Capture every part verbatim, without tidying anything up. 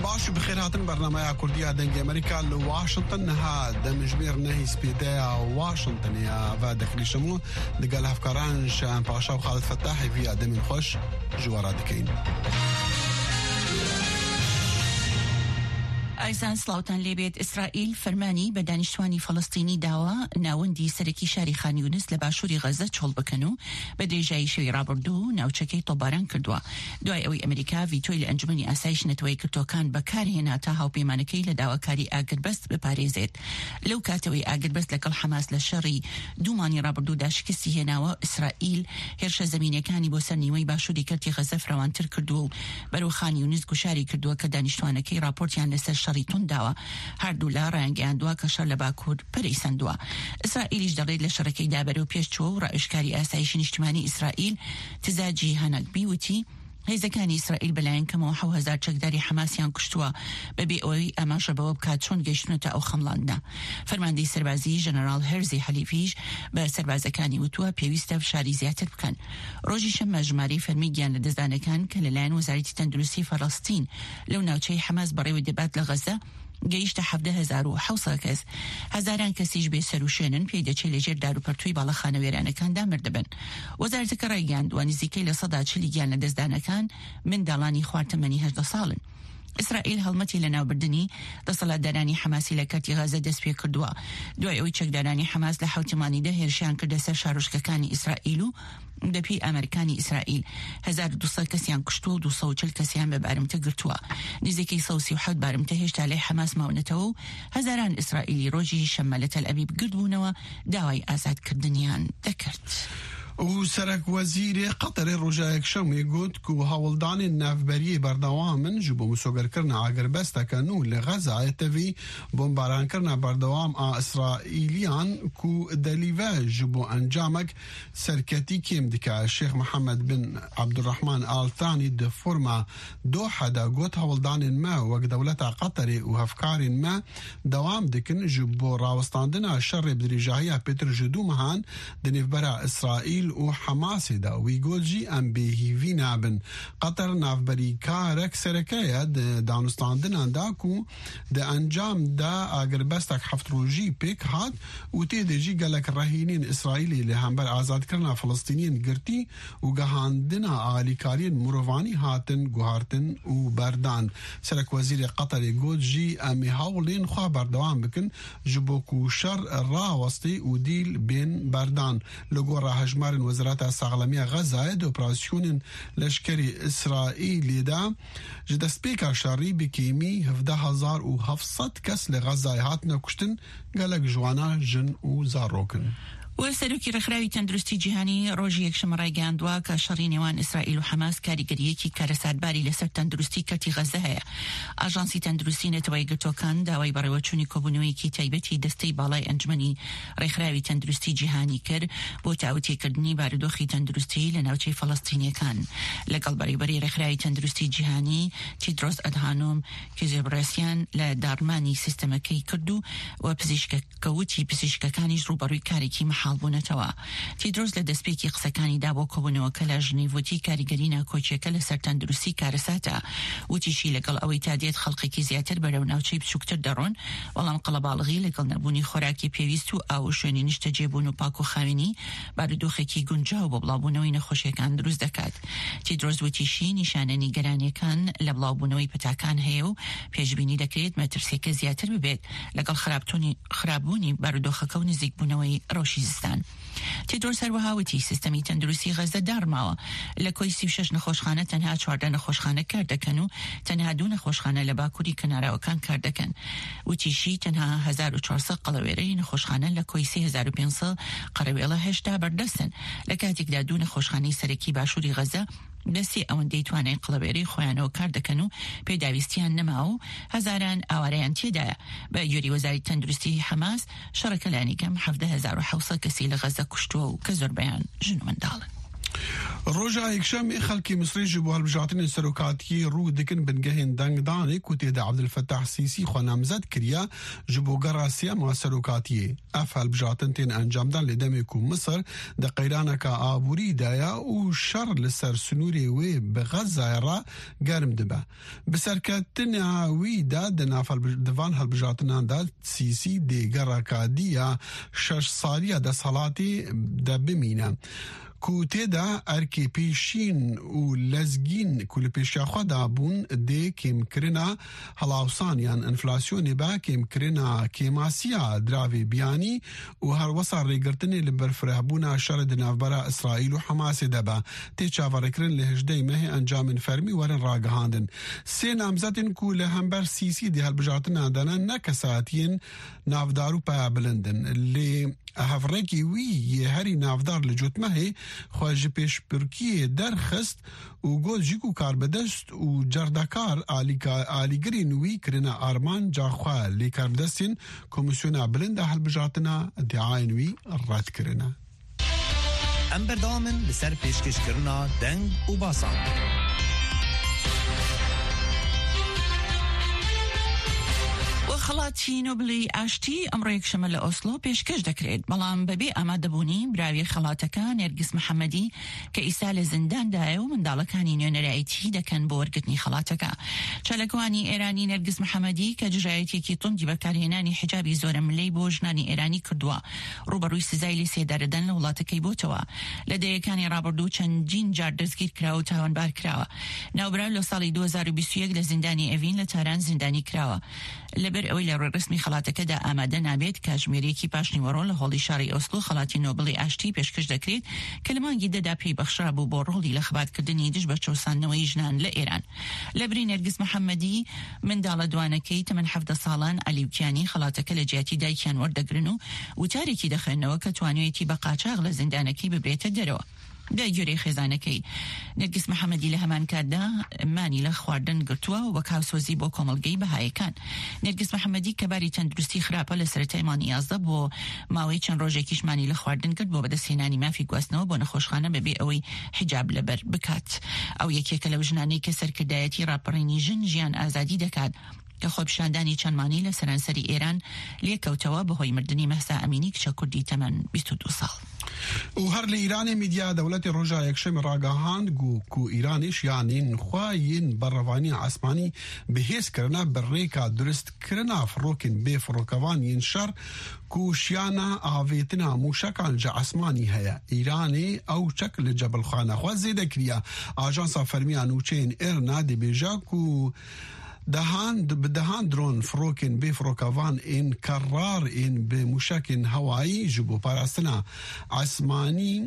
باش بخير هاتن برنامج كردية دنج أمريكا لواشنطن ها دمج بير نهي سبيدايا واشنطن يا فاد خليشمو دقال هفكاران شان باشا وخالد فتاحي في أدمين خوش جوارا دكين ئایسان سلااوان لێبێت ئیسرائیل فەرمانی بە دانیشتوانی فەڵەستینی داوە ناوەندی سەرەکی شاری خان یونس لە باشووری غەزە چۆڵ بکەن و بە درێژایی شەوی ڕابردوو ناوچەکەی تۆباران کردووە دوای ئەوەی ئەمریکا ڤیتۆی لە ئەنجومەنی ئاسایش نەتەوەی کردوەکان بەکارهێنا تا هاوپەیمانەکەی لە داواکاری ئاگربەست بپارێزێت لەو کاتەوەی ئاگربەست لەگەڵ حەماس لە شەڕی دوومانی ڕابردوودا شکستی هێناوە ئیسرائیل هێرشە زەمینەکانی بۆ سەر نیوەی باشووری کەرتی غەزە فراوانتر کردووە و بەرەو خان یونس گوشاری کردووە کە دانیشتوانەکەی راپۆرتیان لەسەر شەڕی تونداوە هەردوو لا ڕایانگەیاندووە کە شەڕ لە باکوور پەرەیسەندووە ئیسرائیلیش دەڵێت لە شەڕەکەیدا بەرەو پێشچووە و ڕائشکاری ئاسایشی نیشتیمانی ئیسرائیل تزاجی هەنەکبی وتی هێزەکانی ئیسرائیل بەلایەن کەمەوە حەوت هەزار چەکداری حەماسیان کوشتووە بەبێ ئەوەی ئاماژە بەوە بکات چۆن گەیشتنەوە ئەو خەمڵاندنا فەرماندەی سەربازی ژەنەرال هەرزی حەلیفیش بە سەربازەکانی وتووە پێویستە فشاری زیاتر بکەن ڕۆژی شەممە ژمارەی فەرمی گیان لە دەستدانەکان کە لەلایەن وەزارەتی تەندروستی فەڵەستین لەو ناوچەی حەماس بەڕێوەی دەبات لە غەزە گەیشتە حەڤدە هەزار و حەوت کەس هەزاران کەسیش بێ سەروشێنن پێی دەچێت لەژێر داروپەرتووی باڵەخانەوێرانەکاندا مردبن وەزارەتەکە ڕایگەیاندووە نزیکەی لە سەدا چلی گیان لە دەستدانەکان منداڵانی خواردەمەنی هەژدە ساڵن ئیسرائیل هەڵمەتی لە ناوبردننی دەسەڵاتدارانی حەماسی لە کەرتی غەزە دەست پێ کردووە دوای ئەوەی چەکدارانی حەماس لە حوتمانیدا هێرشیان کردە سەر شارۆچکەکانی ئیسرائیل و دەپی ئەمریکانی ئیسرائیل هەزار و دووسەد کەسیان کوشتووە و دووسەد و چل کەسیان بە بارمتە گرتووە نزیکەی سەد و سی و حەوت بارمتە هێشتا لای حەماس ماونەتەوە و هەزاران ئیسرائیلی ڕۆژی شەممە لە تەل ئەبیب گردبوونەوە داوای ئازادکردنیان دەکرد. و سەرک وەزیری قەتەری ڕۆژایەک شەمێ گوت و هەوڵدانی ناوبەری بەردەوامن ji بۆ مسۆگەرکردنا ئاگربەستەکەن و لە غەزایەتەوی بۆمبارانکردنا بەردەوام ئا ئیسرائیلیان و دەلیڤە ji بۆ ئەنجامێک سەرکەتی کێم دکە شێخ محەممەد بن عەبدوڕەحمان ئاڵتانی دە فۆرما دۆحەدا گوت هەوڵدانên me وەک دەوڵەتا قەتەرێ و هەفکارên me دەوام dikin ji بۆ ڕاوەستاندنا شەڕێ بدرێژاهیە پێتر ji دوو mehan di nêvbera ئیسرائیل و حماسی دا وی گوجی ام بهیوی نابن قطر نافبری کارک سرکایه دانستاندنان دا کو دا انجام دا اگر بستک هفت روژی پیک هات و تیده جی گلک رهینین اسرائیلی لهمبر آزاد کرنا فلسطینین گرتی و گهاندنا آلیکارین مروانی هاتن گوهارتن و بردان سرک وزیر قطر گوجی امی هاولین خواه بردوان بکن جبو کو شر راوستی و دیل بین بردان لگو را هجمار وزارت ساغلمی غزه د اپراسیون لشکری اسرائیل دا جدسپیکا شاری بکیمی هفده هزار و هفتصد کس لغزه هاتنا کشتن گلک جوانا جن و زاروکن و سەرۆکی ڕێکخراوی تەندروستی جیهانی ڕۆژی یەکشەممە ڕایگەیاندووە کە شەڕی نێوان ئیسرائیل و حەماس کاریگەریەکی کارەساتباری لەسەر تەندروستی کەرتی غەزە هەیە ئاژانسی تەندروستی نەتەوەی گرتوەکان داوای بەڕێوەچوونی کۆبوونەوەیەکی تایبەتی دەستەی باڵای ئەنجومەنی ڕێکخراوی تەندروستی جیهانی کرد بۆ تاوتێکردنی بارودۆخی تەندروستی لە ناوچەی فەڵەستینیەکان لەگەڵ بەڕێوەبەری ڕێکخراوی تەندروستی جیهانی تیدرۆس ئەدهانۆم کێزێبڕێسیان لە داڕمانی سیستەمەکەی کرد و و پزیشکەکەوتی پزیشکەکانیش ڕوبەڕووی کارێکی حاڵبوونەتەوە تیدرۆس لە دەستپێکی قسەکانیدا بۆ کۆبوونەوە کە لە ژنیڤوتی کاریگەری ناکۆچیەکە لەسەر تەندروستی کارەساتە وتیشی لەگەڵ ئەوەی تا دێت خەڵقێکی زیاتر بەرەو ناوچەی بچووکتر دەڕۆن بەڵام قەڵەباڵغی لەگەڵ نەبوونی خۆراکی پێویست و ئاو شوێنی نیشتە جێبوون و پاک و خاوێنی بارودۆخێکی گونجاو بۆ بڵاوبوونەوەی نەخۆشیەکان دروست دەکات تیدرۆس وتیشی نیشانە نیگەرانیەکان لە بڵاوبوونەوەی پەتاکان هەیە و پێشبینی دەکرێت مەترسیەکە زیاتر ببێت لەگەڵ خراپبوونی بارودۆخەکە و نزیکبوونەوەی ڕۆژی زستان تیدرۆس هەروەها وتی سیستەمی تەندروستی غەزە دارماوە لە کۆی سی و شەش نەخۆشخانە تەنها چواردە نەخۆشخانە کار دەکەن و تەنها دوو نەخۆشخانە لە باکووری کەناراوەکان کار دەکەن وتیشی تەنها هەزار و چوارسەد قەڵەوێرەی نەخۆشخانە لە کۆی سێ هەزار و پێنجسەد قەرەوێڵە هێشتا بەردەستن لە کاتێکدا دوو نەخۆشخانەی سەرەکی باشووری غەزە دەستی ئەوەندەی توانای قڵەبێرەی خۆیانەوە کار دەکەن و پێداویستیان نەما و هەزاران ئاوارەیان تێدایە بە گوێری وەزارەتی تەندروستی حەماس شەڕەکە لانی کەم هەڤدە هەزار و حەوت سەد کەسی لە غەزە کوشتووە و کە زۆربەیان ژن و منداڵن روجا يكشم خلكي مصري جبوا هالبجاتين السلوكاتي رو دكن بنجهن دنگ داني كوتي دا عبد الفتاح السيسي خو نامزد كريا جبوا قراسيا مع سلوكاتي اف هالبجاتين تين انجام دان لدمكو مصر دا قيرانا كا ابوري دايا وشر لسر سنوري وي بغزة را قارم دبا بسركتنا وي دا دناف دفان هالبجاتين دا سيسي دي قراكا ديا شش صاليا دا صلاتي دا بمينا کوته دا ارکی پیشین و لزگین کل پیشیا خدا بون دی کم کرنا هلاوسان یان انفلاسیون با کم کرنا کماسیا دراوی بیانی و هر وصار ریگرتنی لبرفره بونا شرد نافبرا اسرائیل و حماس دبا تی چاورکرن لهجده مه انجام فرمی ورن راگهاندن سی نامزتن کو لهمبر سیسی دی هالبجاتنا دانا نکساتین نافدارو پا بلندن لی هفرکی وی هری نافدار لجوت مهی خواهج پیش پرکیه درخست و گوز جیکو کار بدست و جردکار آلیگری نوی کرنا آرمان جاخواه لی کار بدستین کمیسیون بلند حل بجاتنا دعای نوی رد کرنا ام بردامن بسر پیشکش کرنا دنگ و باسان خەڵاتی نۆبلی ئاشتی ئەمڕۆ یەکشەمە لە ئۆسلۆ پێشکەش دەکرێت بەڵام بەبێ ئامادەبوونی براوی خەڵاتەکە نێرگس محەممەدی کە ئیسا لە زینداندایە و منداڵەکانی نوێنەرایەتی دەکەن بۆ وەرگرتنی خەڵاتەکە چالەکوانی ئێرانی نێرگس محەممەدی کە دژایەتێکی توندی بەکارهێنانی حجابی زۆرە ملەی بۆ ژنانی ئێرانی کردووە ڕوبەڕووی سزای لێ سێدارەدەن لە وڵاتەکەی بۆتەوە لە دەیەکانی ڕابردوو چەندین جار دەستگیر کراوە و تاوانبار کراوە ناوبرا لە ساڵی دوو هەزار و بیست و یەک لە زیندانی ئەڤین لە تاران زیندانی کراوە لەبەر ئەوەی لە ڕێڕسمی خەڵاتەکەدا ئامادە نابێت کاژمێرێکی پاشنیوەڕۆ لە هۆڵی شاری ئۆسلۆ خەڵاتی نۆبلی ئاشتی پێشکەش دەکرێت کە لە مانگی دەدا پێی بەخشرا بوو بۆ ڕۆڵی لە خەباتکردنی دژ بە چەوساندنەوەی ژنان لە ئێران لەبری نێرگس محەممەدی منداڵە دوانەکەی تەمەن حەڤدە ساڵان ئەلیوکیانی خەڵاتەکە لە جیاتی دایکیان وەردەگرن و وتارێکی دەخێنەوە کە توانوێتی بە قاچاغ لە زیندانەکەی ببرێتە دەرەوە داگیۆرەی خێزانەکەی نێرگس محەممەدی لە هەمان کاتدا مانی لە خواردن گرتووە و وە کاوسۆزی بۆ کۆمەڵگەی بەهایەکان نێرگس محەممەدی کە باری تەندروستی خراپە لە سەرەتای مانگی یازدە بۆ ماوەی چەند ڕۆژێکیش مانی لە خواردن کرد بۆ بەدەستهێنانی مافی گواستنەوە بۆ نەخۆشخانە بەبێ ئەوەی حیجاب لەبەر بکات ئەو یەکێکە لەو ژنانەی کە سەرکردایەتی ڕاپەڕینی ژن ژیان ئازادی دەکات کە خۆپیشاندانی چەندمانی لە سەرانسەری ئێران لێکەوتەوە بەهۆی مردنی مەسا ئەمینی کچە کوردی تەمەن بیست و دوو ساڵ و هەر لە ئیرانی میدیا دەوڵەتی ڕۆژا یەکشەمی ڕاگەهاند گو کو ئیرانیش یانین خواین بەڕەوانی عسمانی بەهێزکردنا بەڕێکا دروستکردنا فڕۆکن بێ فڕۆکەوانین شەر کوشیانە ئاڤێتنا موشەکان جە عسمانی هەیە ئیرانی ئەو چەک لە جەبەلخانەخوا زێدەکریا ئاژانسا فەرمیان نوچەین ئێرنا دەبێژا و دهان بدهان درون فروكن بفروكافان إن كرار إن بمشاكن هوائي جبو باراستنا عسماني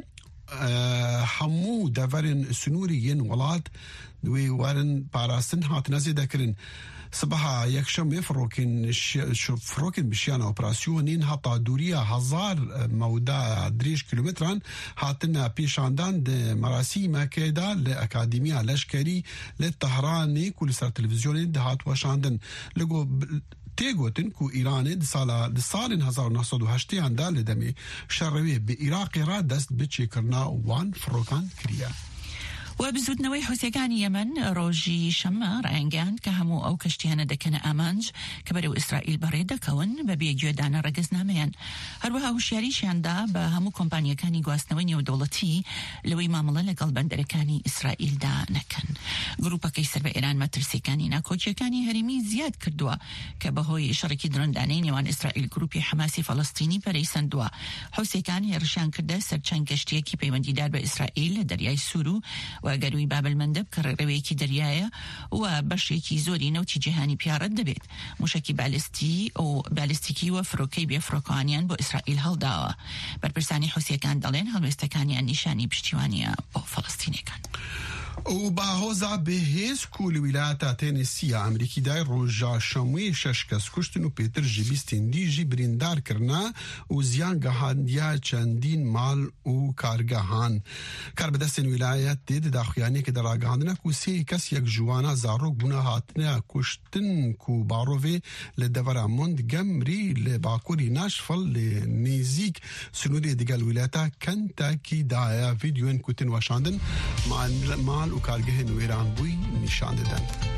أه حمو دفرن سنوريين ولاد دوي وارن باراستن هات نزي دكرن صباحا يكشم يفروكن فروكن بشيانا اوبراسيونين حتى دوريا هزار مودا دريش كيلومتران هاتنا بيشاندان دي مراسيم كيدا لأكاديمية لشكري للطهراني كل سر تلفزيونين دهات وشاندن لقو تيغوتن كو إيراني دي سالا دي سالين هزار ونحصد وهشتيان دا لدمي شروي بإراقي را دست بچي كرنا وان فروكان كريا وبزودنەوەی حوسەکانی یەمەن ڕۆژی شەمە ڕایانگەیاند کە هەموو ئەو کەشتیانە دەکەنە ئامانج کە بەرەو ئیسرائیل بەڕێ دەکەون بە بێگوێدانە ڕەگەزنامەیان هەروەها هوشیاریشیاندا بە هەموو کۆمپانیەکانی گواستنەوەی نێودەوڵەتی لەوەی مامەڵە لەگەڵ بەندەرەکانی ئیسرائیلدا نەکەن گروپەکەی سەر بە ئێران مەترسیەکانی ناکۆچیەکانی هەرمی زیاد کردووە کە بەهۆی شەڕێکی درۆندانەی نێوان ئیسرائیل گروپی حەماسی فەڵەستینی پەرەیسەندووە حوسەکان هێرشیان کردە سەر چەند کەشتیەکی پەیوەندیدار بە ئیسرائیل لە دەریای سوور و وەگەروی بابلمەندەب کە ڕێڕەوەیەکی دەریایە و بەشێکی زۆری نەوتی جیهانی پیاڕەت دەبێت موشکی بالستی و بالستیکی و فڕۆکەی بێفڕۆکەوانیان بۆ ئیسرائیل هەڵداوە بەرپرسانی حوسیەکان دەڵێن هەڵوێستەکانیان نیشانی پشتیوانیە بۆ فەڵەستینیەکان وباهوزا بهيز كل ولايات تينيسيا أمريكي داي روجا شموي ششكس كشتن وبيتر جيبستين دي جبرين دار كرنا وزيان جهانديا چندين مال وكارجهان كار بدستن ولايات ديد داخياني كدرا عندنا كوسي كاس يك جوانا زاروك بنا هاتنا كشتن كو باروفي لدفرا موند جمري لباكوري ناشفل لنيزيك سنوري ديجال ولايات كنتاكي دايا فيديوين كوتن وشاندن مع مال وكارجهن ويران بوي نشان ددن